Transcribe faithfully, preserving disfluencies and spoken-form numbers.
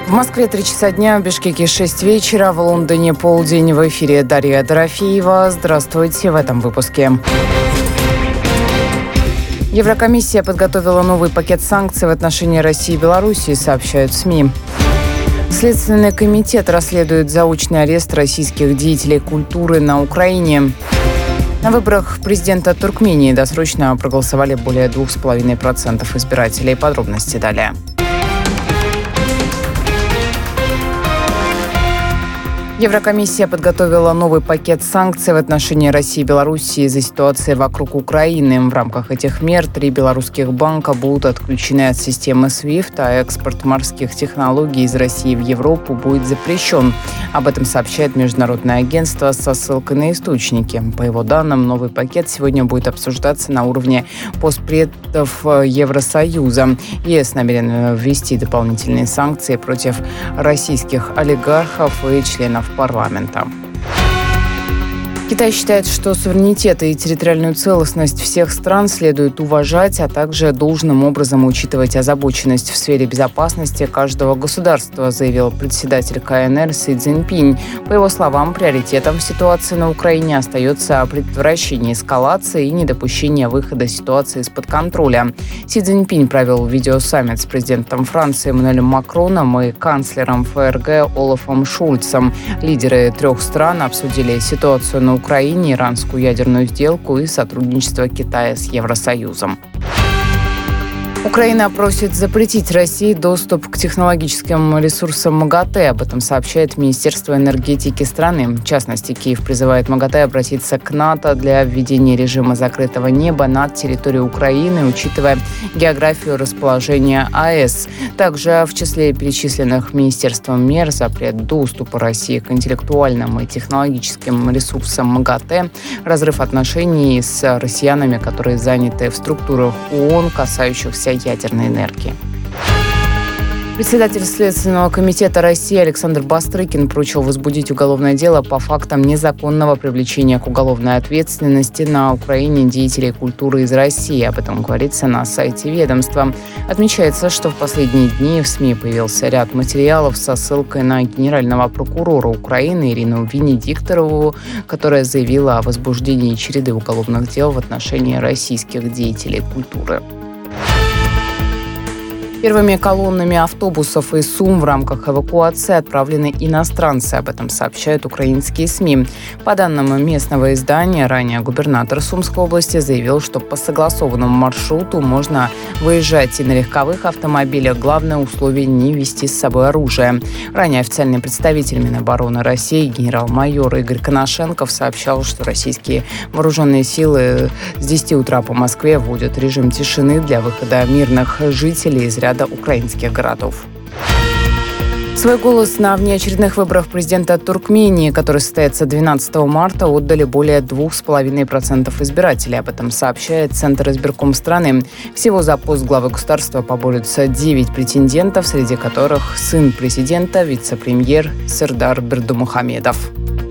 В Москве три часа дня, в Бишкеке шесть вечера, в Лондоне полдень. В эфире Дарья Дорофеева. Здравствуйте в этом выпуске. Еврокомиссия подготовила новый пакет санкций в отношении России и Белоруссии, сообщают СМИ. Следственный комитет расследует заочный арест российских деятелей культуры на Украине. На выборах президента Туркмении досрочно проголосовали более двух с половиной процентов избирателей. Подробности далее. Еврокомиссия подготовила новый пакет санкций в отношении России и Белоруссии из-за ситуации вокруг Украины. В рамках этих мер три белорусских банка будут отключены от системы свифт, а экспорт морских технологий из России в Европу будет запрещен. Об этом сообщает Международное агентство со ссылкой на источники. По его данным, новый пакет сегодня будет обсуждаться на уровне постпредов Евросоюза. ЕС намерен ввести дополнительные санкции против российских олигархов и членов парламента. Китай считает, что суверенитет и территориальную целостность всех стран следует уважать, а также должным образом учитывать озабоченность в сфере безопасности каждого государства, заявил председатель ка эн эр Си Цзиньпинь. По его словам, приоритетом в ситуации на Украине остается предотвращение эскалации и недопущение выхода ситуации из-под контроля. Си Цзиньпинь провел видеосаммит с президентом Франции Эммануэлем Макроном и канцлером эф эр гэ Олафом Шольцем. Лидеры трех стран обсудили ситуацию на Украине, иранскую ядерную сделку и сотрудничество Китая с Евросоюзом. Украина просит запретить России доступ к технологическим ресурсам МАГАТЭ. Об этом сообщает Министерство энергетики страны. В частности, Киев призывает МАГАТЭ обратиться к НАТО для введения режима закрытого неба над территорией Украины, учитывая географию расположения а э эс. Также в числе перечисленных Министерством мер запрет доступа России к интеллектуальным и технологическим ресурсам МАГАТЭ, разрыв отношений с россиянами, которые заняты в структурах ООН, касающихся ядерной энергии. Председатель Следственного комитета России Александр Бастрыкин поручил возбудить уголовное дело по фактам незаконного привлечения к уголовной ответственности на Украине деятелей культуры из России. Об этом говорится на сайте ведомства. Отмечается, что в последние дни в СМИ появился ряд материалов со ссылкой на генерального прокурора Украины Ирину Венедикторову, которая заявила о возбуждении череды уголовных дел в отношении российских деятелей культуры. Первыми колоннами автобусов и СУМ в рамках эвакуации отправлены иностранцы. Об этом сообщают украинские СМИ. По данным местного издания, ранее губернатор Сумской области заявил, что по согласованному маршруту можно выезжать и на легковых автомобилях. Главное условие – не везти с собой оружие. Ранее официальный представитель Минобороны России генерал-майор Игорь Коношенков сообщал, что российские вооруженные силы с десяти утра по Москве вводят режим тишины для выхода мирных жителей из ряда украинских городов. Свой голос на внеочередных выборах президента Туркмении, которые состоятся двенадцатого марта, отдали более двух с половиной процентов избирателей. Об этом сообщает Центр избирком страны. Всего за пост главы государства поборются девять претендентов, среди которых сын президента, вице-премьер Сердар Бердымухамедов.